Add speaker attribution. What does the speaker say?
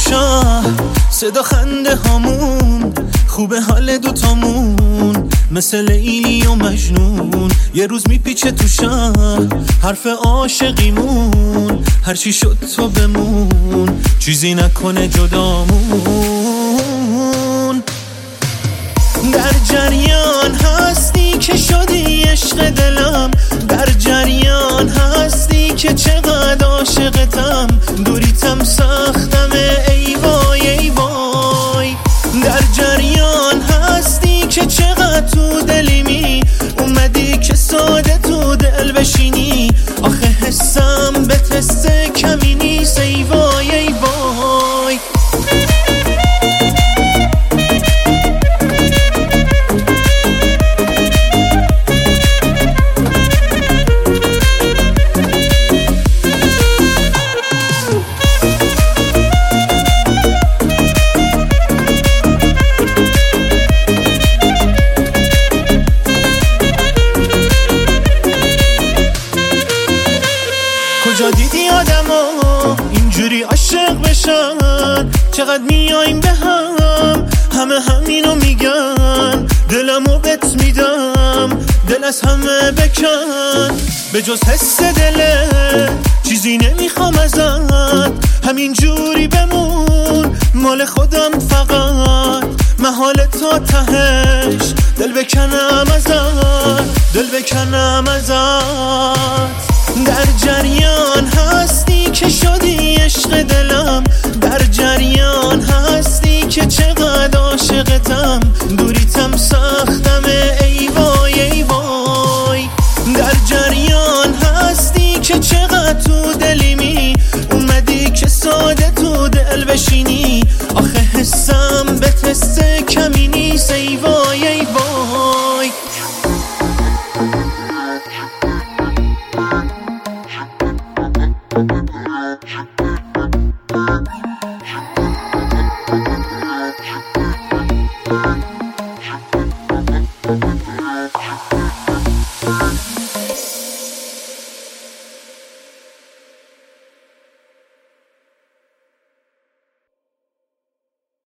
Speaker 1: شهر، صدا خنده هامون، خوبه حال دوتامون، مثل لیلی و مجنون. یه روز میپیچه تو شهر حرف عاشقیمون، هرچی شد تو بمون، چیزی نکنه جدامون. در جریان هستی که شدی عشق دلم، در جریان هستی که چقدر عاشقتم، دوریتم سختمه ای وای ای وای. در جریان هستی که چقدر تو دلیمی، اومدی که ساده تو دل بشینی، آخه حسم به تست کمی نیست ای وای ای وای. کجا دیدی آدما اینجوری عاشق بشن؟ چقدر میایم به هم، همه همینو میگن، دلمو بهت میدم، دل از همه بکن. به جز حس دله چیزی نمیخوام ازت، همینجوری بمون مال خودم فقط، محال تا تهش دل بکنم ازت، دل بکنم ازت. در جریان هستی که شدی عشق دلم، در جریان هستی که چقدر عاشقتم، دوریتم سختمه ای وای ای وای. در جریان هستی که چقدر تو دلیمی، اومدی که ساده تو دل بشینی، آخه حسم به تست کمی نیست ای وای.